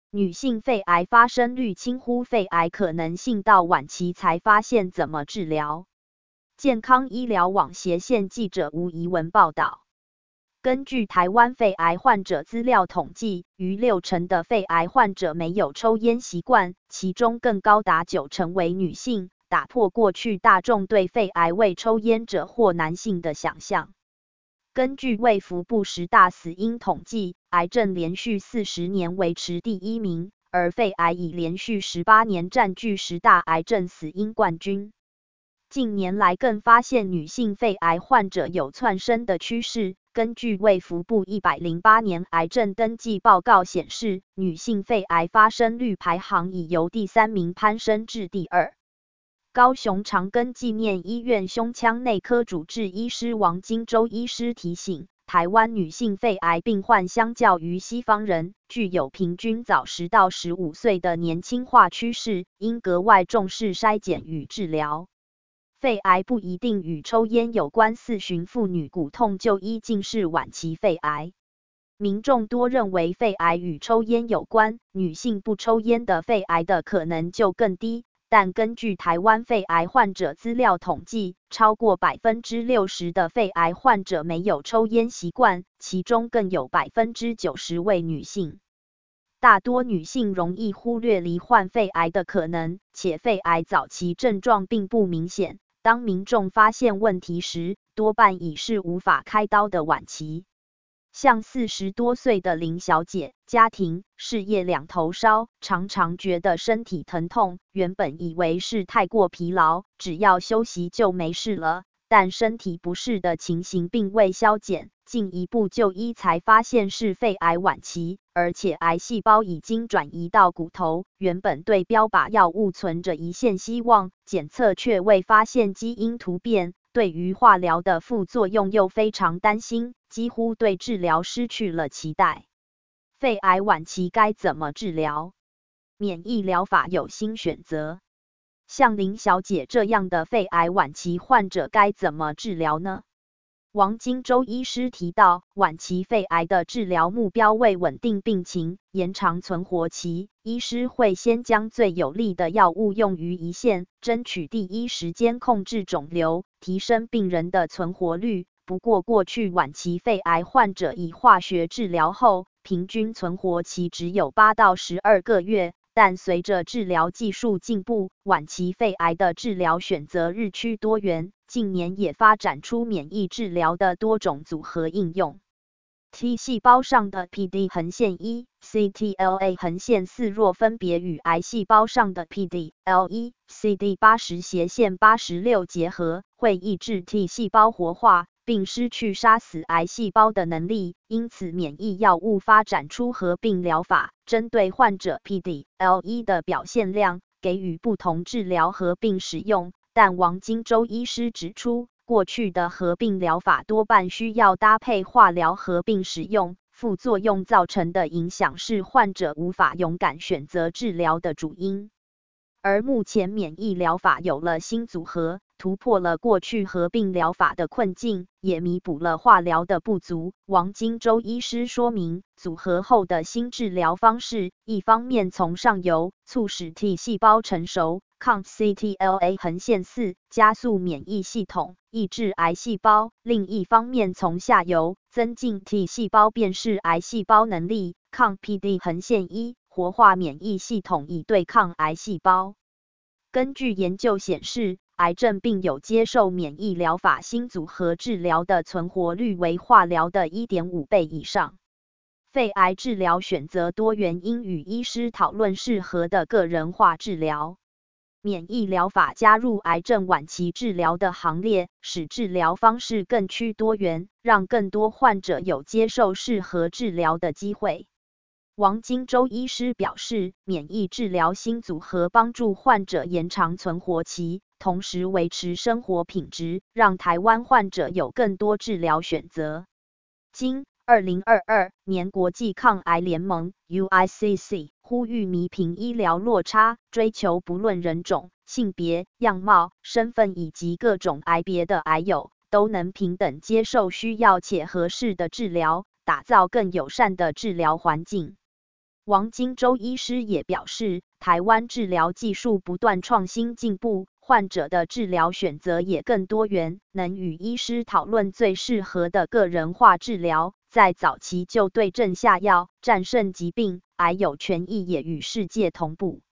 女性肺癌发生率轻忽肺癌可能性到晚期才发现怎么治疗。健康医疗网斜线记者吴怡文报道。根据台湾肺癌患者资料统计，逾60%的肺癌患者没有抽烟习惯，其中更高达90%为女性，打破过去大众对肺癌为抽烟者或男性的想象。根据卫福部10大死因统计，癌症连续40年维持第1名，而肺癌已连续18年占据10大癌症死因冠军。近年来更发现女性肺癌患者有窜升的趋势。根据卫福部108年癌症登记报告显示，女性肺癌发生率排行已由第3名攀升至第2。高雄长庚纪念医院胸腔内科主治医师王金洲医师提醒，台湾女性肺癌病患相较于西方人，具有平均早10到15岁的年轻化趋势，应格外重视筛检与治疗。肺癌不一定与抽烟有关，4旬妇女骨痛就医竟是晚期肺癌。民众多认为肺癌与抽烟有关，女性不抽烟的肺癌的可能就更低。但根据台湾肺癌患者资料统计，超过60%的肺癌患者没有抽烟习惯，其中更有90%为女性。大多女性容易忽略罹患肺癌的可能，且肺癌早期症状并不明显。当民众发现问题时，多半已是无法开刀的晚期。像40多岁的林小姐，家庭、事业两头烧，常常觉得身体疼痛，原本以为是太过疲劳，只要休息就没事了，但身体不适的情形并未消减，进一步就医才发现是肺癌晚期，而且癌细胞已经转移到骨头，原本对标靶药物存着一线希望，检测却未发现基因突变，对于化疗的副作用又非常担心，几乎对治疗失去了期待。肺癌晚期该怎么治疗？免疫疗法有新选择。像林小姐这样的肺癌晚期患者该怎么治疗呢？王金洲医师提到，晚期肺癌的治疗目标为稳定病情、延长存活期，医师会先将最有利的药物用于一线，争取第一时间控制肿瘤，提升病人的存活率。不过，过去晚期肺癌患者以化学治疗后，平均存活期只有8到12个月。但随着治疗技术进步，晚期肺癌的治疗选择日趋多元，近年也发展出免疫治疗的多种组合应用。T 细胞上的 PD-1/4 若分别与癌细胞上的 PD-L1/CD80/86结合，会抑制 T 细胞活化，并失去杀死癌细胞的能力，因此免疫药物发展出合并疗法，针对患者 PD-L1 的表现量，给予不同治疗合并使用。但王金洲医师指出，过去的合并疗法多半需要搭配化疗合并使用，副作用造成的影响是患者无法勇敢选择治疗的主因。而目前免疫疗法有了新组合，突破了过去合并疗法的困境，也弥补了化疗的不足。王金洲医师说明，组合后的新治疗方式，一方面从上游促使 T 细胞成熟，抗 CTLA-4 加速免疫系统，抑制癌细胞；另一方面从下游增进 T 细胞辨识癌细胞能力，抗 PD-1，活化免疫系统以对抗癌细胞。根据研究显示，癌症病友接受免疫疗法新组合治疗的存活率为化疗的 1.5 倍以上。肺癌治疗选择多元，应与医师讨论适合的个人化治疗。免疫疗法加入癌症晚期治疗的行列，使治疗方式更趋多元，让更多患者有接受适合治疗的机会。王金洲医师表示，免疫治疗新组合帮助患者延长存活期，同时维持生活品质，让台湾患者有更多治疗选择。经2022年国际抗癌联盟 UICC 呼吁弥平医疗落差，追求不论人种、性别、样貌、身份以及各种癌别的癌友，都能平等接受需要且合适的治疗，打造更友善的治疗环境。 王金洲医师也表示，台湾治疗技术不断创新进步，患者的治疗选择也更多元，能与医师讨论最适合的个人化治疗，在早期就对症下药，战胜疾病，癌友权益也与世界同步。